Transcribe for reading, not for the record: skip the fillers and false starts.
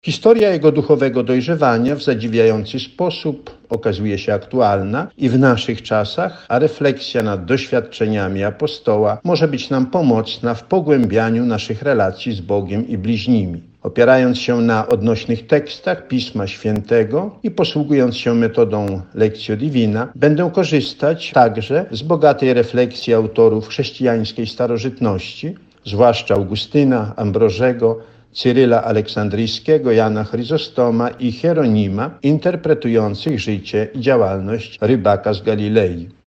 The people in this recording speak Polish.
Historia jego duchowego dojrzewania w zadziwiający sposób okazuje się aktualna i w naszych czasach, a refleksja nad doświadczeniami apostoła może być nam pomocna w pogłębianiu naszych relacji z Bogiem i bliźnimi. Opierając się na odnośnych tekstach Pisma Świętego i posługując się metodą Lectio Divina, będę korzystać także z bogatej refleksji autorów chrześcijańskiej starożytności, zwłaszcza Augustyna, Ambrożego, Cyryla Aleksandryjskiego, Jana Chryzostoma i Hieronima, interpretujących życie i działalność rybaka z Galilei.